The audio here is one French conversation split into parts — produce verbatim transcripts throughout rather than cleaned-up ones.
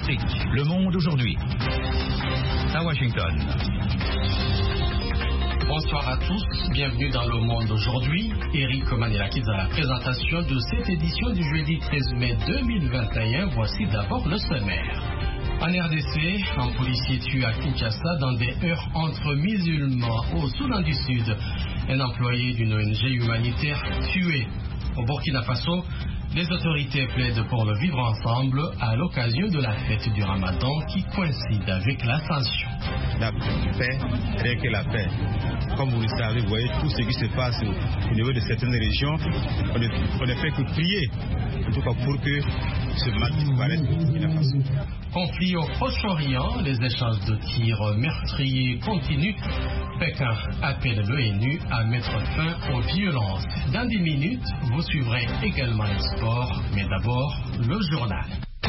Afrique, le monde aujourd'hui. À Washington. Bonsoir à tous, bienvenue dans le monde aujourd'hui. Eric Manilakis à la présentation de cette édition du jeudi treize mai deux mille vingt et un. Voici d'abord le sommaire. En R D C, un policier tué à Kinshasa dans des heurts entre musulmans au Soudan du Sud. Un employé d'une O N G humanitaire tué. Au Burkina Faso, les autorités plaident pour le vivre ensemble à l'occasion de la fête du Ramadan qui coïncide avec l'Ascension. La paix, rien que la paix. Comme vous le savez, vous voyez tout ce qui se passe au niveau de certaines régions. On ne, on ne fait que prier, en tout cas pour que ce mal disparaisse au Burkina Faso. Conflit au Proche-Orient, les échanges de tirs meurtriers continuent. Pékin appelle l'ONU à mettre fin aux violences. Dans dix minutes, vous suivrez également le sport, mais d'abord le journal.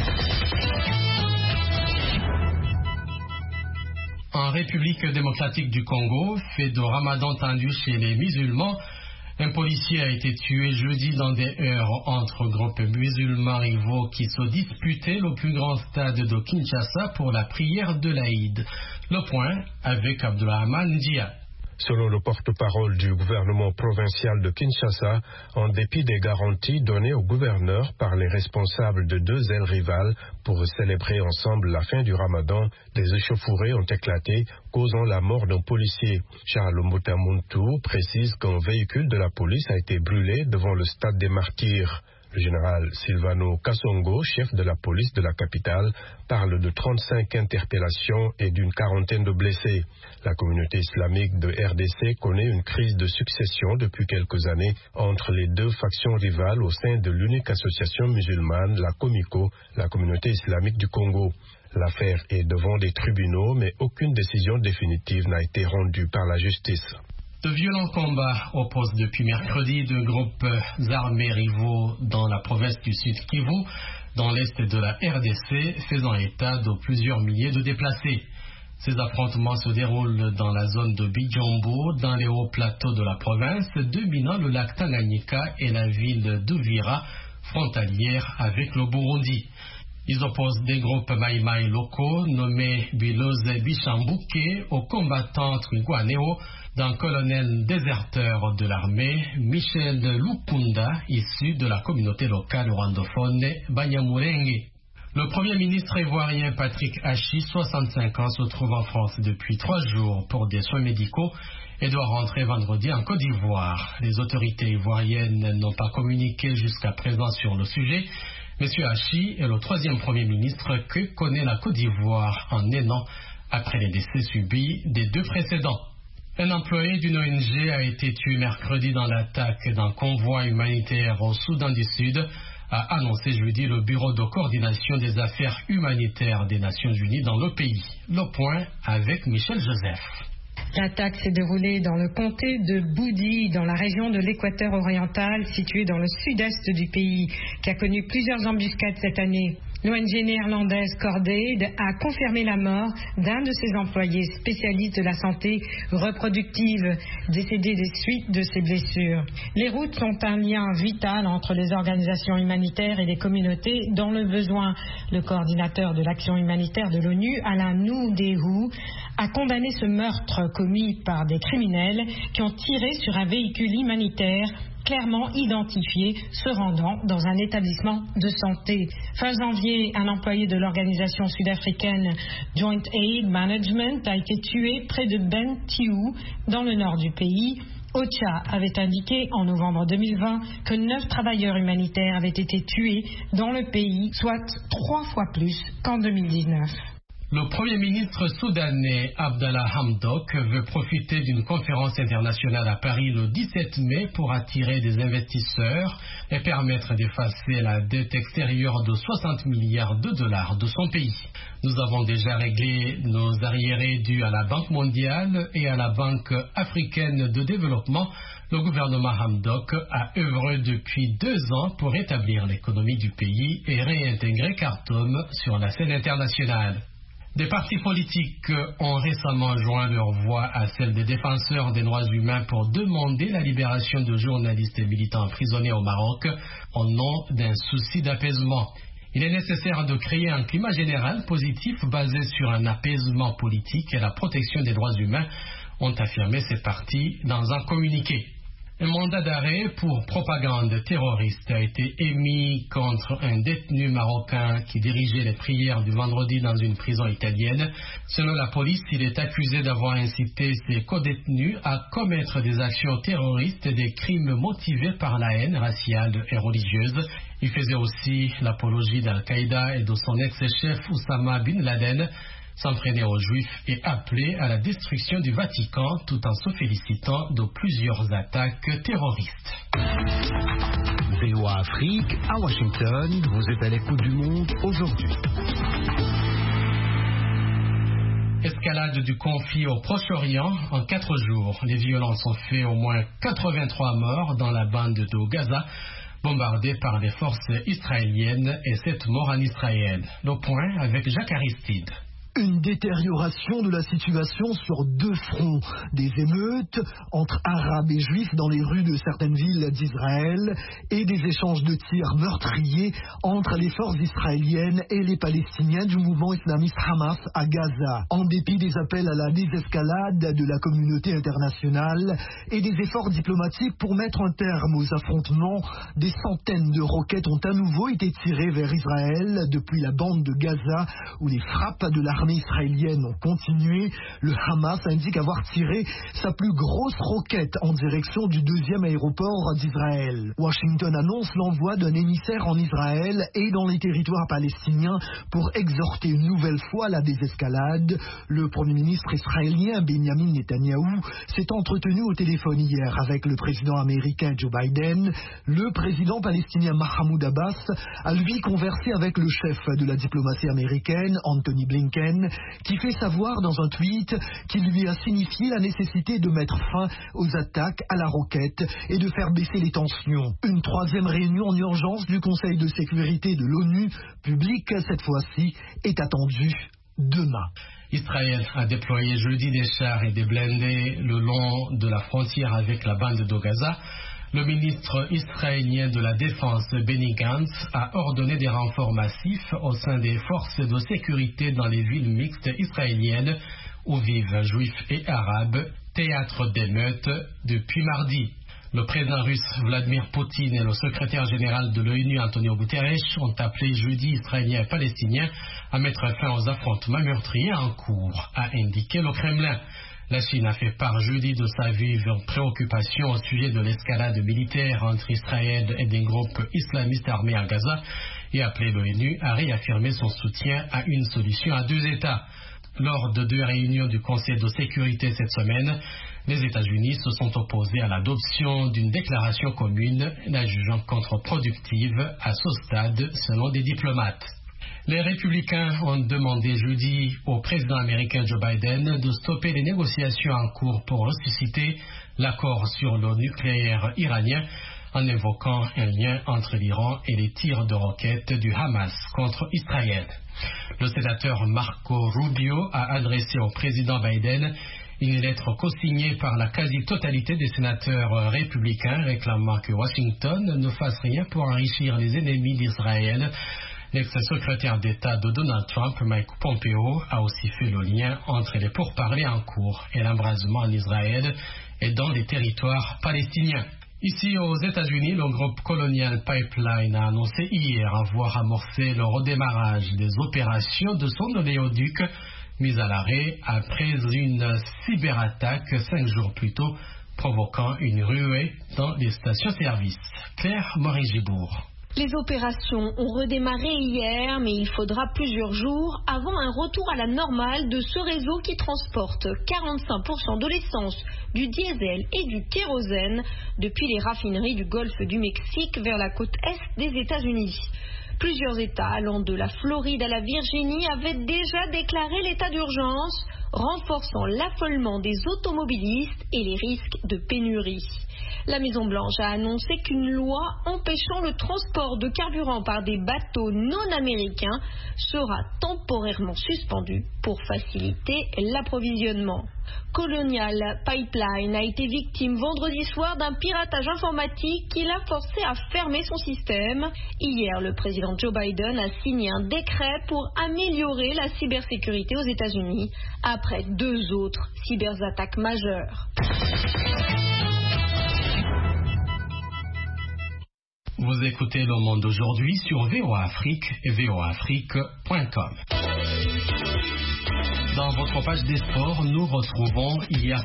En République démocratique du Congo, fête de Ramadan tendu chez les musulmans, un policier a été tué jeudi dans des heurts entre groupes musulmans rivaux qui se disputaient le plus grand stade de Kinshasa pour la prière de l'Aïd. Le point avec Abdourahmane Dia. Selon le porte-parole du gouvernement provincial de Kinshasa, en dépit des garanties données au gouverneur par les responsables de deux ailes rivales pour célébrer ensemble la fin du Ramadan, des échauffourées ont éclaté, causant la mort d'un policier. Charles Moutamountou précise qu'un véhicule de la police a été brûlé devant le stade des Martyrs. Le général Silvano Kassongo, chef de la police de la capitale, parle de trente-cinq interpellations et d'une quarantaine de blessés. La communauté islamique de R D C connaît une crise de succession depuis quelques années entre les deux factions rivales au sein de l'unique association musulmane, la Comico, la communauté islamique du Congo. L'affaire est devant des tribunaux, mais aucune décision définitive n'a été rendue par la justice. De violents combats opposent depuis mercredi deux groupes armés rivaux dans la province du Sud Kivu, dans l'est de la R D C, faisant état de plusieurs milliers de déplacés. Ces affrontements se déroulent dans la zone de Bijombo, dans les hauts plateaux de la province, dominant le lac Tanganyika et la ville d'Uvira, frontalière avec le Burundi. Ils opposent des groupes maïmaï locaux nommés Biloze Bichambuke aux combattants Twigwaneo d'un colonel déserteur de l'armée, Michel Lukunda, issu de la communauté locale rwandophone Banyamulenge. Le premier ministre ivoirien Patrick Hachi, soixante-cinq ans, se trouve en France depuis trois jours pour des soins médicaux et doit rentrer vendredi en Côte d'Ivoire. Les autorités ivoiriennes n'ont pas communiqué jusqu'à présent sur le sujet. Monsieur Hachi est le troisième premier ministre que connaît la Côte d'Ivoire en un an après les décès subis des deux précédents. Un employé d'une O N G a été tué mercredi dans l'attaque d'un convoi humanitaire au Soudan du Sud, a annoncé jeudi le Bureau de coordination des affaires humanitaires des Nations Unies dans le pays. Le point avec Michel Joseph. L'attaque s'est déroulée dans le comté de Boudi, dans la région de l'Équateur oriental, située dans le sud-est du pays, qui a connu plusieurs embuscades cette année. L'O N G néerlandaise Cordaid a confirmé la mort d'un de ses employés spécialistes de la santé reproductive, décédé des suites de ses blessures. Les routes sont un lien vital entre les organisations humanitaires et les communautés dans le besoin. Le coordinateur de l'action humanitaire de l'ONU, Alain Noudehu, a condamné ce meurtre commis par des criminels qui ont tiré sur un véhicule humanitaire clairement identifié se rendant dans un établissement de santé. Fin janvier, un employé de l'organisation sud-africaine Joint Aid Management a été tué près de Bentiu, dans le nord du pays. OCHA avait indiqué en novembre deux mille vingt que neuf travailleurs humanitaires avaient été tués dans le pays, soit trois fois plus qu'en deux mille dix-neuf. Le Premier ministre soudanais Abdallah Hamdok veut profiter d'une conférence internationale à Paris le dix-sept mai pour attirer des investisseurs et permettre d'effacer la dette extérieure de soixante milliards de dollars de son pays. Nous avons déjà réglé nos arriérés dus à la Banque mondiale et à la Banque africaine de développement. Le gouvernement Hamdok a œuvré depuis deux ans pour rétablir l'économie du pays et réintégrer Khartoum sur la scène internationale. Des partis politiques ont récemment joint leur voix à celle des défenseurs des droits humains pour demander la libération de journalistes et militants emprisonnés au Maroc au nom d'un souci d'apaisement. Il est nécessaire de créer un climat général positif basé sur un apaisement politique et la protection des droits humains, ont affirmé ces partis dans un communiqué. Un mandat d'arrêt pour propagande terroriste a été émis contre un détenu marocain qui dirigeait les prières du vendredi dans une prison italienne. Selon la police, il est accusé d'avoir incité ses codétenus à commettre des actions terroristes et des crimes motivés par la haine raciale et religieuse. Il faisait aussi l'apologie d'Al-Qaïda et de son ex-chef Oussama Bin Laden, s'entraîner aux Juifs et appeler à la destruction du Vatican tout en se félicitant de plusieurs attaques terroristes. V O A Afrique, à Washington, vous êtes à l'écoute du monde aujourd'hui. Escalade du conflit au Proche-Orient en quatre jours. Les violences ont fait au moins quatre-vingt-trois morts dans la bande de Gaza, bombardée par les forces israéliennes, et sept morts en Israël. Le point avec Jacques Aristide. Une détérioration de la situation sur deux fronts. Des émeutes entre Arabes et Juifs dans les rues de certaines villes d'Israël et des échanges de tirs meurtriers entre les forces israéliennes et les Palestiniens du mouvement islamiste Hamas à Gaza. En dépit des appels à la désescalade de la communauté internationale et des efforts diplomatiques pour mettre un terme aux affrontements, des centaines de roquettes ont à nouveau été tirées vers Israël depuis la bande de Gaza où les frappes de l'armée israélienne ont continué. Le Hamas indique avoir tiré sa plus grosse roquette en direction du deuxième aéroport d'Israël. Washington annonce l'envoi d'un émissaire en Israël et dans les territoires palestiniens pour exhorter une nouvelle fois la désescalade. Le premier ministre israélien Benjamin Netanyahou s'est entretenu au téléphone hier avec le président américain Joe Biden. Le président palestinien Mahmoud Abbas a lui conversé avec le chef de la diplomatie américaine Anthony Blinken, qui fait savoir dans un tweet qu'il lui a signifié la nécessité de mettre fin aux attaques à la roquette et de faire baisser les tensions. Une troisième réunion en urgence du Conseil de sécurité de l'ONU, publique cette fois-ci, est attendue demain. Israël a déployé jeudi des chars et des blindés le long de la frontière avec la bande de Gaza. Le ministre israélien de la Défense, Benny Gantz, a ordonné des renforts massifs au sein des forces de sécurité dans les villes mixtes israéliennes où vivent juifs et arabes, théâtre d'émeutes depuis mardi. Le président russe Vladimir Poutine et le secrétaire général de l'ONU Antonio Guterres ont appelé jeudi Israéliens et Palestiniens à mettre fin aux affrontements meurtriers en cours, a indiqué le Kremlin. La Chine a fait part jeudi de sa vive préoccupation au sujet de l'escalade militaire entre Israël et des groupes islamistes armés à Gaza et a appelé l'ONU à réaffirmer son soutien à une solution à deux États. Lors de deux réunions du Conseil de sécurité cette semaine, les États-Unis se sont opposés à l'adoption d'une déclaration commune, la jugeant contre-productive à ce stade, selon des diplomates. Les républicains ont demandé jeudi au président américain Joe Biden de stopper les négociations en cours pour ressusciter l'accord sur le nucléaire iranien en évoquant un lien entre l'Iran et les tirs de roquettes du Hamas contre Israël. Le sénateur Marco Rubio a adressé au président Biden une lettre co-signée par la quasi-totalité des sénateurs républicains réclamant que Washington ne fasse rien pour enrichir les ennemis d'Israël. L'ex-secrétaire d'État de Donald Trump, Mike Pompeo, a aussi fait le lien entre les pourparlers en cours et l'embrasement en Israël et dans les territoires palestiniens. Ici aux États-Unis, le groupe Colonial Pipeline a annoncé hier avoir amorcé le redémarrage des opérations de son oléoduc mis à l'arrêt après une cyberattaque cinq jours plus tôt, provoquant une ruée dans les stations-service. Claire Morin-Gibourg. Les opérations ont redémarré hier, mais il faudra plusieurs jours avant un retour à la normale de ce réseau qui transporte quarante-cinq pour cent de l'essence, du diesel et du kérosène depuis les raffineries du golfe du Mexique vers la côte est des États-Unis. Plusieurs États allant de la Floride à la Virginie avaient déjà déclaré l'état d'urgence, renforçant l'affolement des automobilistes et les risques de pénurie. La Maison-Blanche a annoncé qu'une loi empêchant le transport de carburant par des bateaux non américains sera temporairement suspendue pour faciliter l'approvisionnement. Colonial Pipeline a été victime vendredi soir d'un piratage informatique qui l'a forcé à fermer son système. Hier, le président Joe Biden a signé un décret pour améliorer la cybersécurité aux États-Unis après deux autres cyberattaques majeures. Vous écoutez Le Monde d'aujourd'hui sur V O A Afrique et v o a afrique point com. Dans votre page des sports, nous retrouvons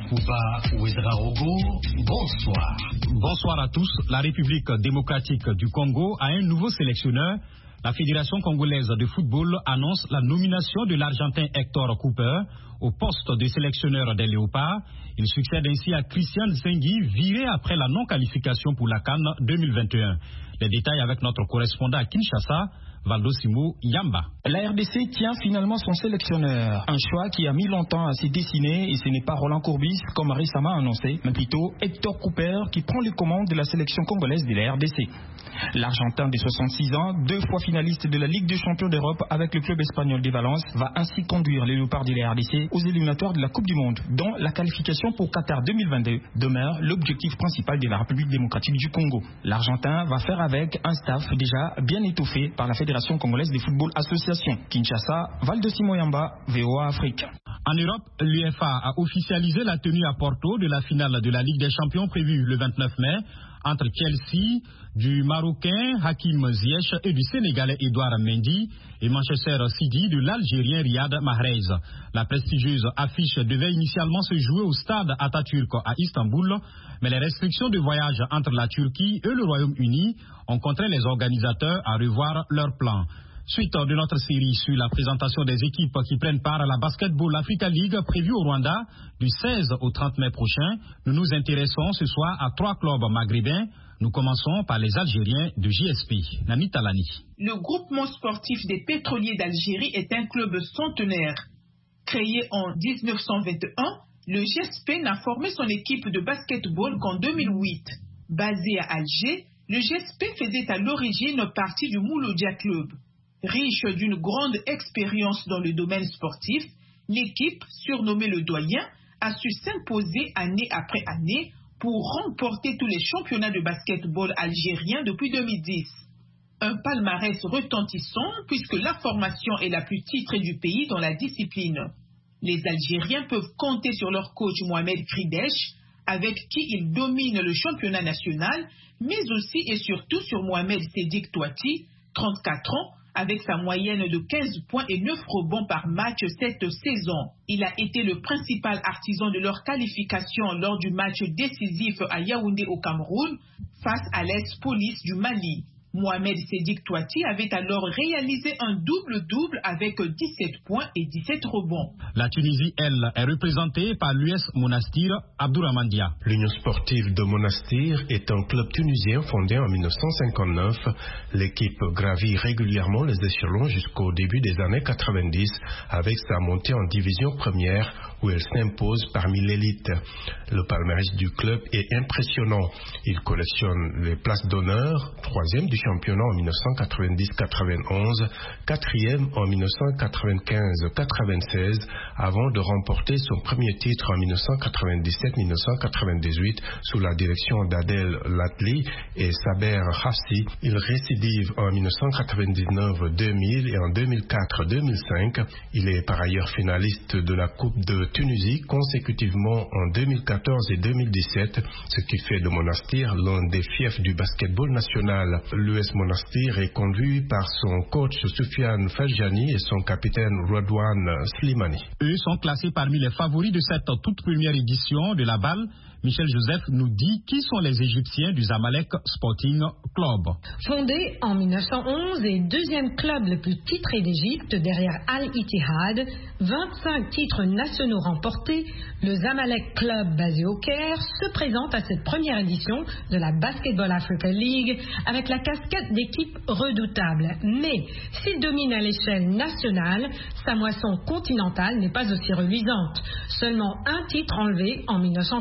Yakuba Ouedraogo. Bonsoir. Bonsoir à tous. La République démocratique du Congo a un nouveau sélectionneur. La Fédération congolaise de football annonce la nomination de l'Argentin Hector Cooper au poste de sélectionneur des Léopards. Il succède ainsi à Christian Zengui, viré après la non-qualification pour la CAN deux mille vingt et un. Les détails avec notre correspondant à Kinshasa, Valdosimo Yamba. La R D C tient finalement son sélectionneur. Un choix qui a mis longtemps à se dessiner et ce n'est pas Roland Courbis comme récemment annoncé, mais plutôt Hector Cooper qui prend les commandes de la sélection congolaise de la R D C. L'Argentin de soixante-six ans, deux fois finaliste de la Ligue des champions d'Europe avec le club espagnol de Valence, va ainsi conduire les Léopards de la R D C aux éliminatoires de la Coupe du Monde, dont la qualification pour Qatar deux mille vingt-deux demeure l'objectif principal de la République démocratique du Congo. L'Argentin va faire avec un staff déjà bien étoffé par la Fédération congolaise de football association. Kinshasa, Valdosimo Yamba, V O A Afrique. En Europe, l'U F A a officialisé la tenue à Porto de la finale de la Ligue des champions prévue le vingt-neuf mai entre Chelsea, du Marocain Hakim Ziyech et du Sénégalais Edouard Mendy et Manchester City de l'Algérien Riyad Mahrez. La prestigieuse affiche devait initialement se jouer au stade Atatürk à Istanbul, mais les restrictions de voyage entre la Turquie et le Royaume-Uni ont contraint les organisateurs à revoir leurs plans. Suite de notre série sur la présentation des équipes qui prennent part à la Basketball Africa League prévue au Rwanda du seize au trente mai prochain, nous nous intéressons ce soir à trois clubs maghrébins. Nous commençons par les Algériens de J S P. Nani Talani. Le groupement sportif des pétroliers d'Algérie est un club centenaire. Créé en mille neuf cent vingt et un, le J S P n'a formé son équipe de basketball qu'en deux mille huit. Basé à Alger, le J S P faisait à l'origine partie du Mouloudia Club. Riche d'une grande expérience dans le domaine sportif, l'équipe, surnommée le Doyen, a su s'imposer année après année pour remporter tous les championnats de basketball algériens depuis deux mille dix. Un palmarès retentissant puisque la formation est la plus titrée du pays dans la discipline. Les Algériens peuvent compter sur leur coach Mohamed Kridesh, avec qui ils dominent le championnat national, mais aussi et surtout sur Mohamed Sedik Touati, trente-quatre ans, avec sa moyenne de quinze points et neuf rebonds par match cette saison. Il a été le principal artisan de leur qualification lors du match décisif à Yaoundé au Cameroun face à l'E S Police du Mali. Mohamed Sedik Touati avait alors réalisé un double-double avec dix-sept points et dix-sept rebonds. La Tunisie, elle, est représentée par l'U S Monastir Abdourahmane Dia. L'Union sportive de Monastir est un club tunisien fondé en mille neuf cent cinquante-neuf. L'équipe gravit régulièrement les échelons jusqu'au début des années quatre-vingt-dix avec sa montée en division première où elle s'impose parmi l'élite. Le palmarès du club est impressionnant. Il collectionne les places d'honneur, troisième du championnat en mille neuf cent quatre-vingt-dix quatre-vingt-onze, quatrième en mille neuf cent quatre-vingt-quinze quatre-vingt-seize, avant de remporter son premier titre en mille neuf cent quatre-vingt-dix-sept mille neuf cent quatre-vingt-dix-huit sous la direction d'Adel Latli et Saber Hafsi. Il récidive en mille neuf cent quatre-vingt-dix-neuf deux mille et en deux mille quatre deux mille cinq. Il est par ailleurs finaliste de la Coupe de Tunisie consécutivement en deux mille quatorze et deux mille dix-sept, ce qui fait de Monastir l'un des fiefs du basketball national. L'U S Monastir est conduit par son coach Soufiane Fajani et son capitaine Radwan Slimani. Eux sont classés parmi les favoris de cette toute première édition de la balle. Michel Joseph nous dit qui sont les Égyptiens du Zamalek Sporting Club. Fondé en mille neuf cent onze et deuxième club le plus titré d'Égypte derrière Al-Ittihad, vingt-cinq titres nationaux remportés, le Zamalek Club basé au Caire se présente à cette première édition de la Basketball Africa League avec la casquette d'équipe redoutable. Mais s'il domine à l'échelle nationale, sa moisson continentale n'est pas aussi reluisante. Seulement un titre enlevé en mille neuf cent quatre-vingt-douze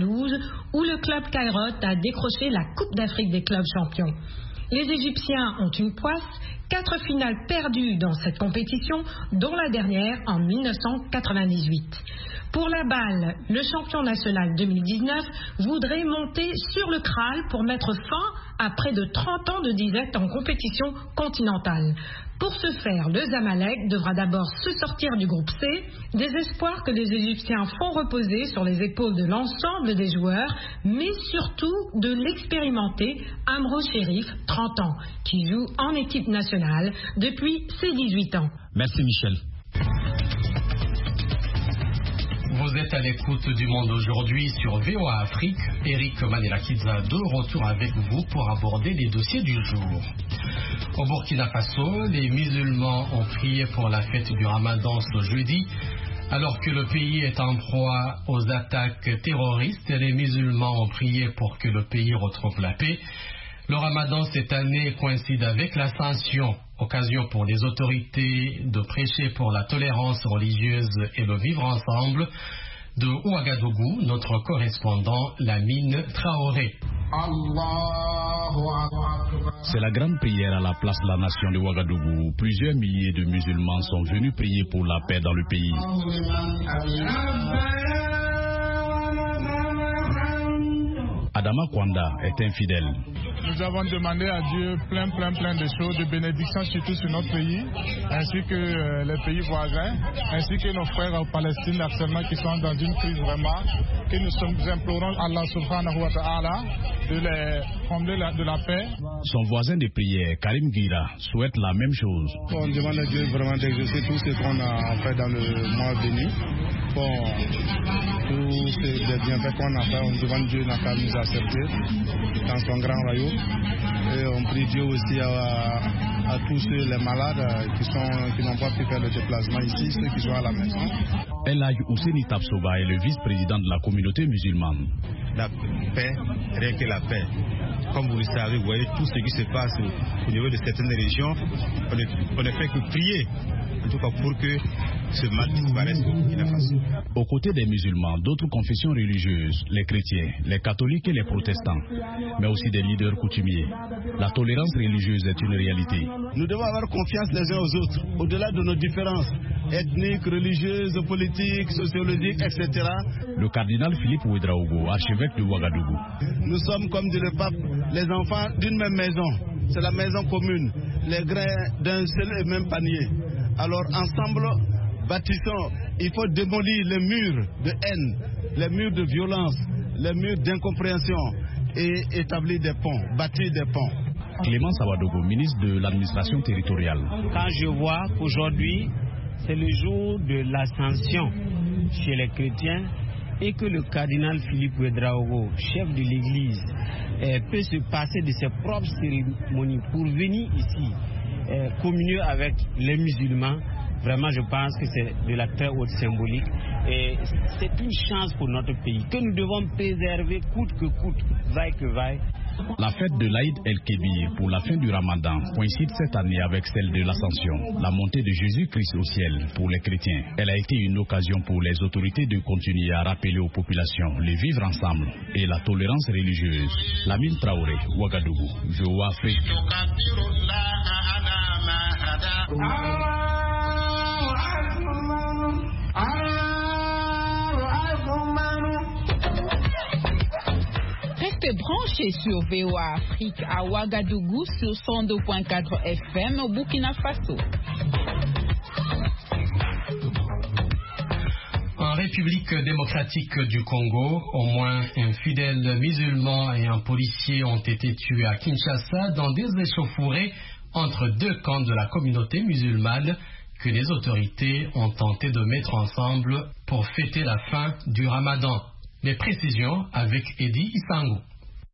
douze où le club Kairote a décroché la Coupe d'Afrique des clubs champions. Les Égyptiens ont une poisse, quatre finales perdues dans cette compétition, dont la dernière en mille neuf cent quatre-vingt-dix-huit. Pour la balle, le champion national deux mille dix-neuf voudrait monter sur le Kral pour mettre fin à près de trente ans de disette en compétition continentale. Pour ce faire, le Zamalek devra d'abord se sortir du groupe C, des espoirs que les Égyptiens font reposer sur les épaules de l'ensemble des joueurs, mais surtout de l'expérimenté Amro Sherif, trente ans, qui joue en équipe nationale depuis ses dix-huit ans. Merci Michel. Vous êtes à l'écoute du Monde aujourd'hui sur V O A Afrique. Eric Manela-Kidza de retour avec vous pour aborder les dossiers du jour. Au Burkina Faso, les musulmans ont prié pour la fête du Ramadan ce jeudi. Alors que le pays est en proie aux attaques terroristes, les musulmans ont prié pour que le pays retrouve la paix. Le Ramadan cette année coïncide avec l'Ascension, occasion pour les autorités de prêcher pour la tolérance religieuse et le vivre ensemble. De Ouagadougou, notre correspondant Lamine Traoré. C'est la grande prière à la place de la nation de Ouagadougou. Plusieurs milliers de musulmans sont venus prier pour la paix dans le pays. Adama Kwanda est infidèle. Nous avons demandé à Dieu plein, plein, plein de choses, de bénédictions surtout sur notre pays, ainsi que euh, les pays voisins, ainsi que nos frères en Palestine actuellement qui sont dans une crise vraiment, que nous sommes implorons Allah subhanahu wa ta'ala de les combler la, de la paix. Son voisin de prière, Karim Gira, souhaite la même chose. On demande à Dieu vraiment d'exaucer tout ce qu'on a fait dans le mois béni. Bon, tous ces bienfaits qu'on a fait, on demande Dieu n'a qu'à nous accepter dans son grand royaume. Et on prie Dieu aussi à, à tous ceux, les malades qui sont qui n'ont pas pu faire le déplacement ici, ceux qui sont à la maison. El Hadj Ouseni Tapsoba est le vice-président de la communauté musulmane. La paix, rien que la paix. Comme vous le savez, vous voyez tout ce qui se passe au, au niveau de certaines régions. On ne, on ne fait que prier, en tout cas pour que ce mal disparaisse au Burkina Faso. Aux côtés des musulmans, d'autres confessions religieuses, les chrétiens, les catholiques et les protestants, mais aussi des leaders coutumiers. La tolérance religieuse est une réalité. Nous devons avoir confiance les uns aux autres, au-delà de nos différences ethniques, religieuses, politiques, sociologiques, et cetera. Le cardinal Philippe Ouedraogo, archevêque de Ouagadougou. Nous sommes, comme dit le pape, les enfants d'une même maison. C'est la maison commune, les grains d'un seul et même panier. Alors ensemble, bâtissons, il faut démolir les murs de haine, les murs de violence, les murs d'incompréhension et établir des ponts, bâtir des ponts. Clément Sawadogo, ministre de l'administration territoriale. Quand je vois qu'aujourd'hui, c'est le jour de l'ascension chez les chrétiens et que le cardinal Philippe Ouedraogo, chef de l'église, eh, peut se passer de ses propres cérémonies pour venir ici eh, communier avec les musulmans, vraiment je pense que c'est de la très haute symbolique et c'est une chance pour notre pays que nous devons préserver coûte que coûte, vaille que vaille. La fête de l'Aïd el-Kébir pour la fin du Ramadan coïncide cette année avec celle de l'Ascension, la montée de Jésus-Christ au ciel pour les chrétiens. Elle a été une occasion pour les autorités de continuer à rappeler aux populations le vivre ensemble et la tolérance religieuse. Lamine Traoré, Ouagadougou, V O A Afrique. Restez branchés sur V O A Afrique à Ouagadougou sur cent deux point quatre F M au Burkina Faso. En République démocratique du Congo, au moins un fidèle musulman et un policier ont été tués à Kinshasa dans des échauffourées entre deux camps de la communauté musulmane que les autorités ont tenté de mettre ensemble pour fêter la fin du Ramadan. Les précisions avec Eddie Isango.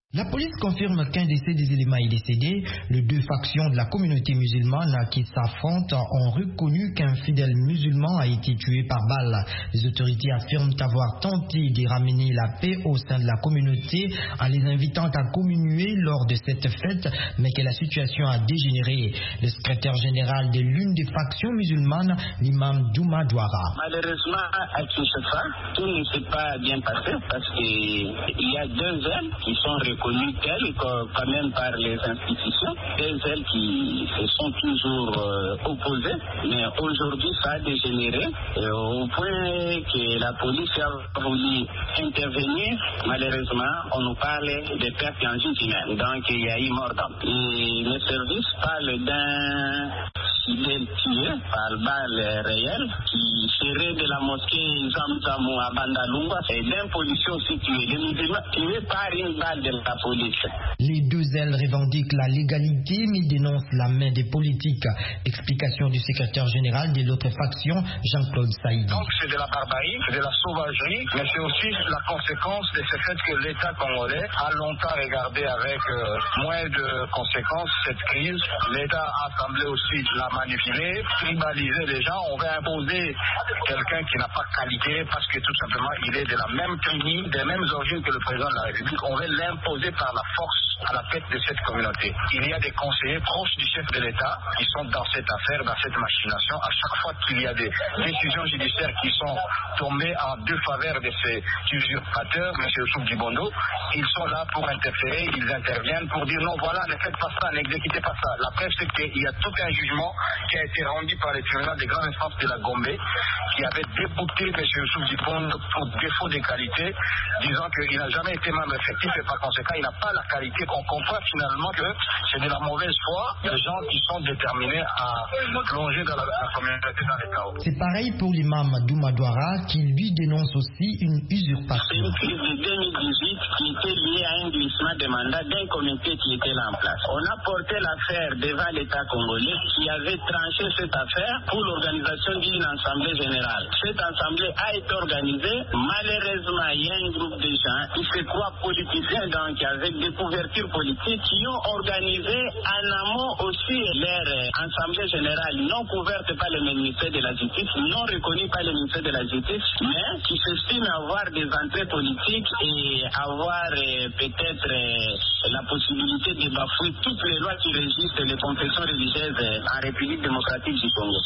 La police confirme qu'un décès des éléments est décédé. Les deux factions de la communauté musulmane qui s'affrontent ont reconnu qu'un fidèle musulman a été tué par balle. Les autorités affirment avoir tenté de ramener la paix au sein de la communauté en les invitant à communier lors de cette fête, mais que la situation a dégénéré. Le secrétaire général de l'une des factions musulmanes, l'imam Douma Douara. Malheureusement, à Kinshasa, tout ne s'est pas bien passé parce qu'il y a deux ailes qui sont reconnues telles quand même par les institutions, deux ailes qui se sont toujours euh, opposées, mais aujourd'hui ça a dégénéré euh, au point que la police a voulu intervenir. Malheureusement, on nous parle des pertes en vie humaine, donc il y a eu mort d'homme. Et les services parlent d'un fidèle tué par balle réelle qui serait de la mosquée Zamzamou à Bandalungwa et d'un policier aussi tué, des musulmans tués par une balle de la police. Les deux ailes revendiquent la légalité mais dénoncent la main des politiques. Explication du secrétaire général de l'autre faction, Jean-Claude Saïdi. Donc c'est de la barbarie, c'est de la sauvagerie, mais c'est aussi la conséquence de ce fait que l'État congolais a longtemps regardé avec euh, moins de conséquences cette crise. L'État a semblé aussi la manipuler, tribaliser les gens. On va imposer quelqu'un qui n'a pas qualité parce que tout simplement il est de la même tribu, des mêmes origines que le président de la République. On va l'imposer par la force à la tête de cette communauté. Il y a des conseillers proches du chef de l'État qui sont dans cette affaire, dans cette machination. À chaque fois qu'il y a des décisions judiciaires qui sont tombées en défaveur de ces usurpateurs, M. Souk Dibondo, ils sont là pour interférer, ils interviennent pour dire non, voilà, ne faites pas ça, n'exécutez pas ça. La preuve, c'est qu'il y a tout un jugement qui a été rendu par les tribunaux des grandes instances de la Gombe qui avait débouté M. Souk Dibondo pour défaut de qualité, disant qu'il n'a jamais été membre effectif et par conséquent, il n'a pas la qualité. On comprend finalement que c'est de la mauvaise foi des gens qui sont déterminés à plonger dans la, la communauté dans les chaos. C'est pareil pour l'imam Douma Douara qui lui dénonce aussi une usurpation. C'est une crise de deux mille dix-huit qui était liée à un glissement de mandat d'un comité qui était là en place. On a porté l'affaire devant l'État congolais qui avait tranché cette affaire pour l'organisation d'une assemblée générale. Cette assemblée a été organisée. Malheureusement, il y a un groupe de gens qui se croient politiciens, donc avec des couvertures politiques, qui ont organisé en amont aussi leur assemblée générale non couverte par le ministère de la Justice, non reconnue par le ministère de la Justice, mais qui s'estiment avoir des entrées politiques et avoir euh, peut-être euh, la possibilité de bafouer toutes les lois qui régissent les confessions religieuses en République démocratique du Congo.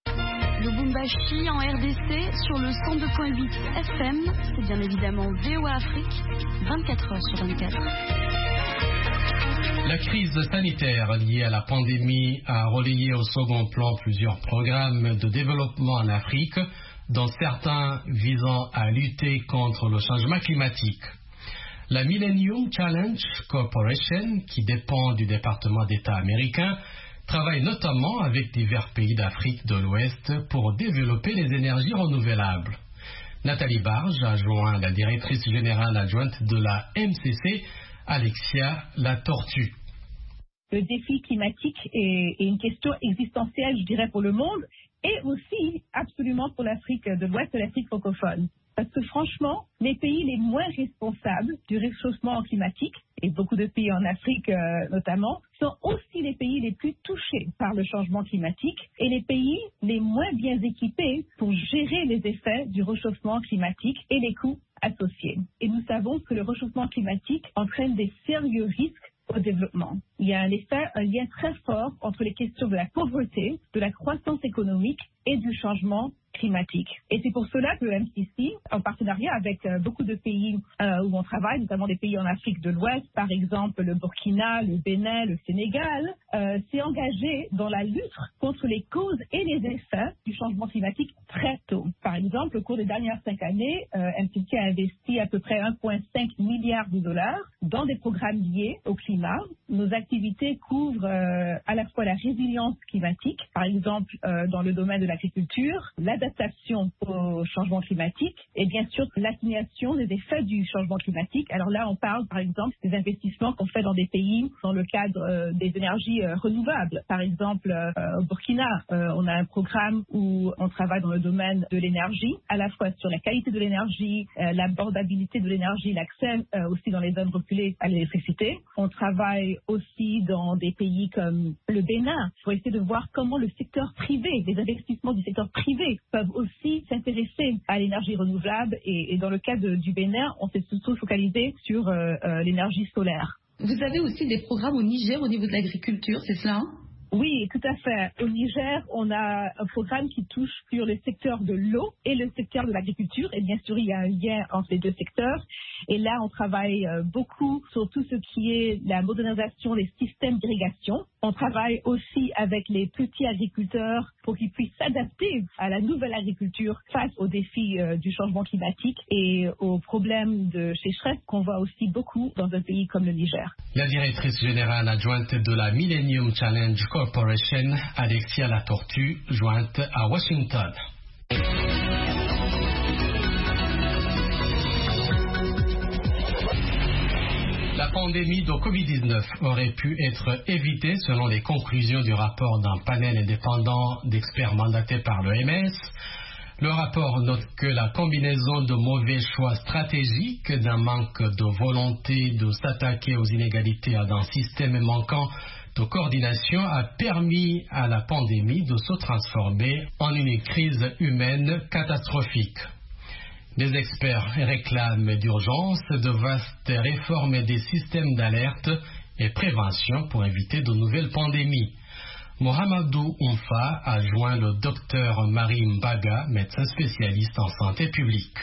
Lubumbashi en R D C sur le cent deux point huit F M, c'est bien évidemment V O A Afrique, vingt-quatre heures sur vingt-quatre. La crise sanitaire liée à la pandémie a relayé au second plan plusieurs programmes de développement en Afrique, dont certains visant à lutter contre le changement climatique. La Millennium Challenge Corporation, qui dépend du département d'État américain, travaille notamment avec divers pays d'Afrique de l'Ouest pour développer les énergies renouvelables. Nathalie Barge a joint la directrice générale adjointe de la M C C, Alexia La Tortue. Le défi climatique est, est une question existentielle, je dirais, pour le monde et aussi absolument pour l'Afrique de l'Ouest et l'Afrique francophone. Parce que franchement, les pays les moins responsables du réchauffement climatique, et beaucoup de pays en Afrique euh, notamment, sont aussi les pays les plus touchés par le changement climatique et les pays les moins bien équipés pour gérer les effets du réchauffement climatique et les coûts associés. Et nous savons que le réchauffement climatique entraîne des sérieux risques au développement. Il y a un effet, un lien très fort entre les questions de la pauvreté, de la croissance économique et du changement climatique. Et c'est pour cela que le M C C, en partenariat avec euh, beaucoup de pays euh, où on travaille, notamment des pays en Afrique de l'Ouest, par exemple le Burkina, le Bénin, le Sénégal, euh, s'est engagé dans la lutte contre les causes et les effets du changement climatique très tôt. Par exemple, au cours des dernières cinq années, euh, M C C a investi à peu près un virgule cinq milliard de dollars dans des programmes liés au climat. Nos activités couvrent euh, à la fois la résilience climatique, par exemple euh, dans le domaine de l'agriculture, l'adaptation l'adaptation au changement climatique et bien sûr l'atténuation des effets du changement climatique. Alors là, on parle par exemple des investissements qu'on fait dans des pays dans le cadre euh, des énergies euh, renouvelables. Par exemple, euh, au Burkina, euh, on a un programme où on travaille dans le domaine de l'énergie, à la fois sur la qualité de l'énergie, euh, l'abordabilité de l'énergie, l'accès euh, aussi dans les zones reculées à l'électricité. On travaille aussi dans des pays comme le Bénin pour essayer de voir comment le secteur privé, les investissements du secteur privé peuvent aussi s'intéresser à l'énergie renouvelable et, et dans le cas de, du Bénin, on s'est surtout focalisé sur euh, euh, l'énergie solaire. Vous avez aussi des programmes au Niger au niveau de l'agriculture, c'est cela hein? Oui, tout à fait. Au Niger, on a un programme qui touche sur le secteur de l'eau et le secteur de l'agriculture. Et bien sûr, il y a un lien entre les deux secteurs. Et là, on travaille beaucoup sur tout ce qui est la modernisation des systèmes d'irrigation. On travaille aussi avec les petits agriculteurs pour qu'ils puissent s'adapter à la nouvelle agriculture face aux défis euh, du changement climatique et aux problèmes de sécheresse qu'on voit aussi beaucoup dans un pays comme le Niger. La directrice générale adjointe de la Millennium Challenge Corporation, Alexia Latortue, jointe à Washington. La pandémie de covid dix-neuf aurait pu être évitée selon les conclusions du rapport d'un panel indépendant d'experts mandatés par l'O M S. Le rapport note que la combinaison de mauvais choix stratégiques, d'un manque de volonté de s'attaquer aux inégalités et d'un système manquant de coordination a permis à la pandémie de se transformer en une crise humaine catastrophique. Les experts réclament d'urgence de vastes réformes des systèmes d'alerte et prévention pour éviter de nouvelles pandémies. Mohamedou Oumfa a joint le docteur Marie Mbaga, médecin spécialiste en santé publique.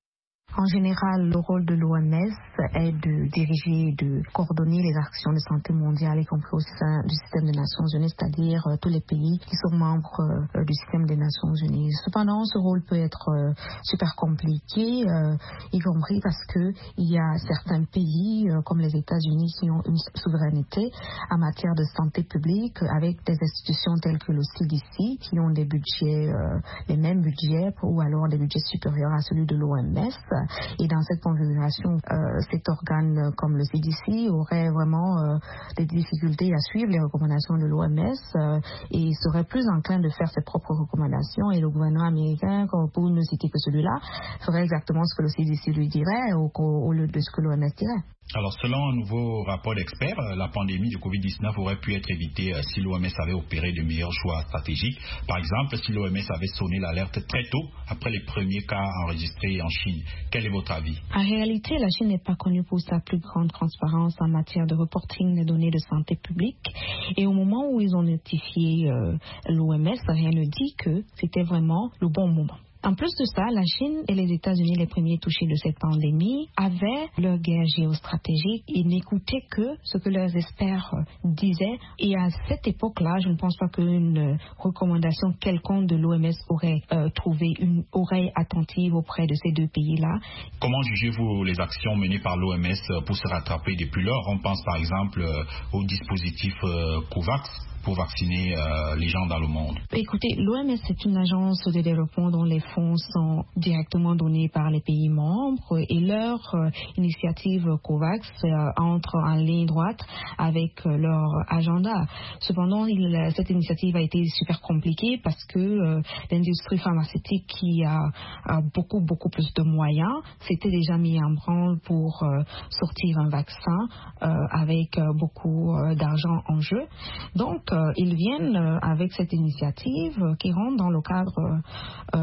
En général, le rôle de l'O M S est de diriger et de coordonner les actions de santé mondiale, y compris au sein du système des Nations Unies, c'est-à-dire euh, tous les pays qui sont membres euh, du système des Nations Unies. Cependant, ce rôle peut être euh, super compliqué, euh, y compris parce que il y a certains pays, euh, comme les États-Unis, qui ont une souveraineté en matière de santé publique, avec des institutions telles que le C D C, qui ont des budgets, euh, les mêmes budgets, ou alors des budgets supérieurs à celui de l'O M S. Et dans cette configuration, euh, cet organe comme le C D C aurait vraiment euh, des difficultés à suivre les recommandations de l'O M S euh, et serait plus enclin de faire ses propres recommandations. Et le gouvernement américain, pour ne citer que celui-là, ferait exactement ce que le C D C lui dirait au, au lieu de ce que l'O M S dirait. Alors, selon un nouveau rapport d'experts, la pandémie de covid dix-neuf aurait pu être évitée si l'O M S avait opéré de meilleurs choix stratégiques. Par exemple, si l'O M S avait sonné l'alerte très tôt après les premiers cas enregistrés en Chine. Quel est votre avis? En réalité, la Chine n'est pas connue pour sa plus grande transparence en matière de reporting des données de santé publique. Et au moment où ils ont notifié euh, l'O M S, rien ne dit que c'était vraiment le bon moment. En plus de ça, la Chine et les États-Unis, les premiers touchés de cette pandémie, avaient leur guerre géostratégique et n'écoutaient que ce que leurs experts disaient. Et à cette époque-là, je ne pense pas qu'une recommandation quelconque de l'O M S aurait euh, trouvé une oreille attentive auprès de ces deux pays-là. Comment jugez-vous les actions menées par l'O M S pour se rattraper depuis lors? On pense par exemple euh, au dispositif euh, COVAX pour vacciner euh, les gens dans le monde. Écoutez, l'O M S est une agence de développement dont les fonds sont directement donnés par les pays membres et leur euh, initiative COVAX euh, entre en ligne droite avec euh, leur agenda. Cependant, il, cette initiative a été super compliquée parce que euh, l'industrie pharmaceutique qui a, a beaucoup, beaucoup plus de moyens s'était déjà mis en branle pour euh, sortir un vaccin euh, avec euh, beaucoup euh, d'argent en jeu. Donc, euh, ils viennent euh, avec cette initiative euh, qui rentre dans le cadre euh,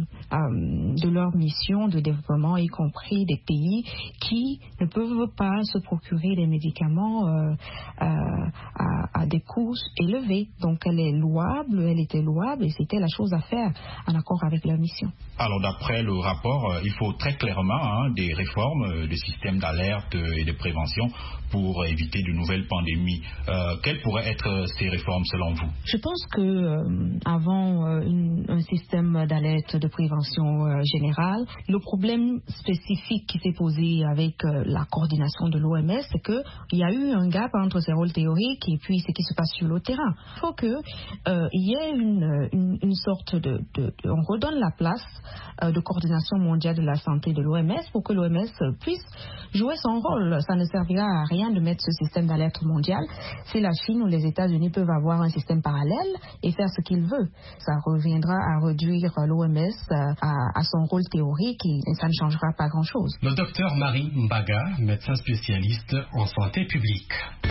euh, de leur mission de développement, y compris des pays qui ne peuvent pas se procurer des médicaments euh, euh, à, à des coûts élevés. Donc, elle est louable, elle était louable et c'était la chose à faire en accord avec leur mission. Alors, d'après le rapport, il faut très clairement hein, des réformes, des systèmes d'alerte et de prévention pour éviter de nouvelles pandémies. Euh, quelles pourraient être ces ces réformes selon vous? Je pense que euh, avant euh, une, un système d'alerte de prévention euh, générale, le problème spécifique qui s'est posé avec euh, la coordination de l'O M S, c'est qu'il y a eu un gap entre ces rôles théoriques et puis ce qui se passe sur le terrain. Il faut qu'il euh, y ait une, une, une sorte de, de, de... On redonne la place euh, de coordination mondiale de la santé de l'O M S pour que l'O M S puisse jouer son rôle. Ça ne servira à rien de mettre ce système d'alerte mondiale si la Chine ou les États-Unis peuvent avoir un système parallèle et faire ce qu'ils veulent. Ça reviendra à réduire l'O M S à, à son rôle théorique et, et ça ne changera pas grand-chose. Le docteur Marie Mbaga, médecin spécialiste en santé publique.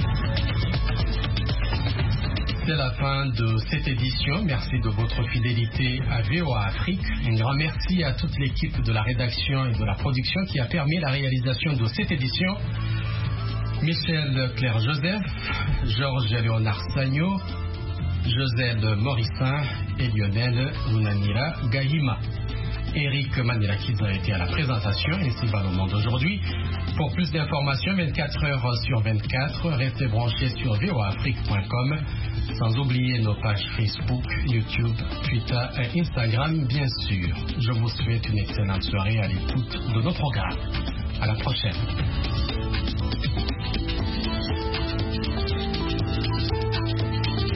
C'est la fin de cette édition. Merci de votre fidélité à V O A Afrique. Un grand merci à toute l'équipe de la rédaction et de la production qui a permis la réalisation de cette édition. Michel Claire-Joseph, Georges Léonard Sagno, Joselle Morissin et Lionel Lunanira Gahima. Eric Manilakidze a été à la présentation, ainsi va le monde aujourd'hui. Pour plus d'informations, vingt-quatre heures sur vingt-quatre, restez branchés sur v o a afrique point com, sans oublier nos pages Facebook, YouTube, Twitter et Instagram, bien sûr. Je vous souhaite une excellente soirée à l'écoute de nos programmes. À la prochaine.